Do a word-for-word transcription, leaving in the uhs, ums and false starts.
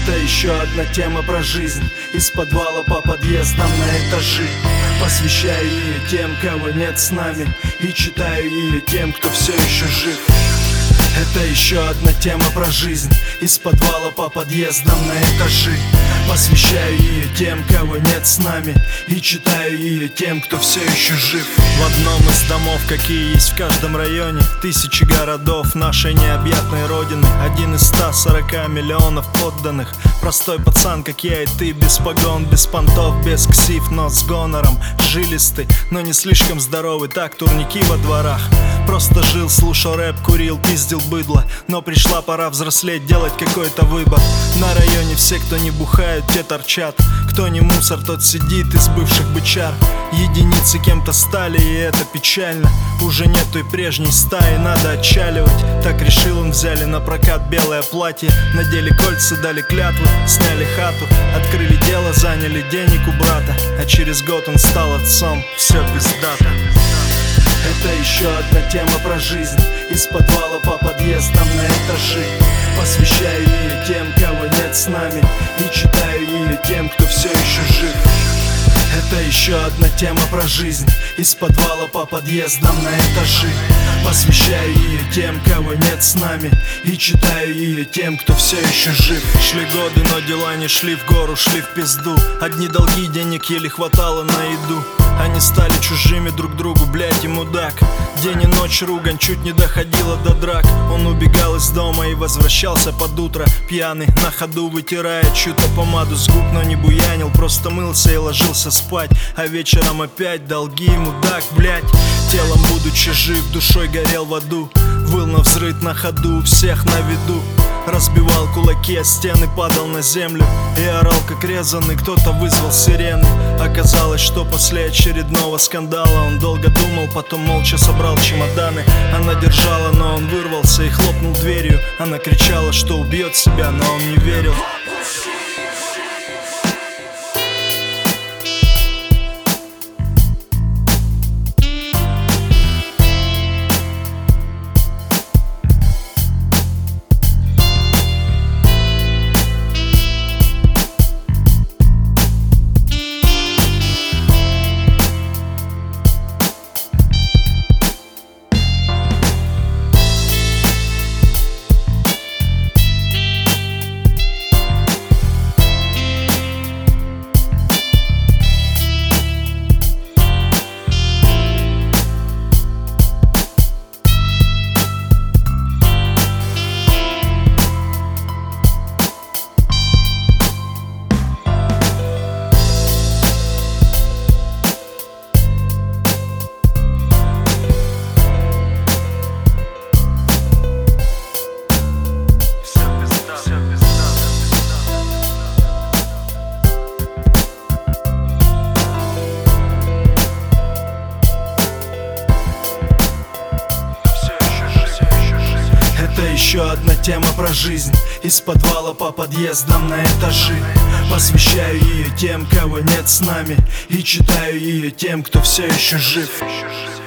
Это еще одна тема про жизнь. Из подвала по подъездам на этажи. Посвящаю ее тем, кого нет с нами, и читаю ее тем, кто все еще жив. Это еще одна тема про жизнь. Из подвала по подъездам на этажи. Посвящаю ее тем, кого нет с нами, и читаю ее тем, кто все еще жив. В одном из домов, какие есть в каждом районе, тысячи городов нашей необъятной родины. Один из ста сорока миллионов подданных. Простой пацан, как я и ты, без погон, без понтов, без ксив, но с гонором. Жилистый, но не слишком здоровый, так турники во дворах. Просто жил, слушал рэп, курил, пиздил быдло. Но пришла пора взрослеть, делать какой-то выбор. На районе все, кто не бухают, те торчат. Кто не мусор, тот сидит из бывших бычар. Единицы кем-то стали, и это печально. Уже нет той прежней стаи, надо отчаливать. Так решил он, взяли на прокат белое платье. Надели кольца, дали клятвы, сняли хату. Открыли дело, заняли денег у брата. А через год он стал отцом, все пиздато. Это еще одна тема про жизнь. Из подвала по подъездам на этажи. Посвящаю ее тем, кого нет с нами, и читаю ее тем, кто все еще жив. Это еще одна тема про жизнь. Из подвала по подъездам на этажи. Посвящаю ее тем, кого нет с нами, и читаю ее тем, кто все еще жив. Шли годы, но дела не шли в гору, шли в пизду. Одни долги, денег еле хватало на еду. Они стали чужими друг другу, блять, и мудак. День и ночь ругань, чуть не доходило до драк. Он убегал из дома и возвращался под утро, пьяный, на ходу вытирая чью-то помаду с губ, но не буянил, просто мылся и ложился спать. А вечером опять долги, мудак, блять. Телом будучи жив, душой горел в аду. Выл на взрыв на ходу, всех на виду. Разбивал кулаки, а стены, падал на землю и орал как резанный, кто-то вызвал сирену. Оказалось, что после очередного скандала он долго думал, потом молча собрал чемоданы. Она держала, но он вырвался и хлопнул дверью. Она кричала, что убьет себя, но он не верил. Это еще одна тема про жизнь. Из подвала по подъездам на этажи. Посвящаю ее тем, кого нет с нами, и читаю ее тем, кто все еще жив.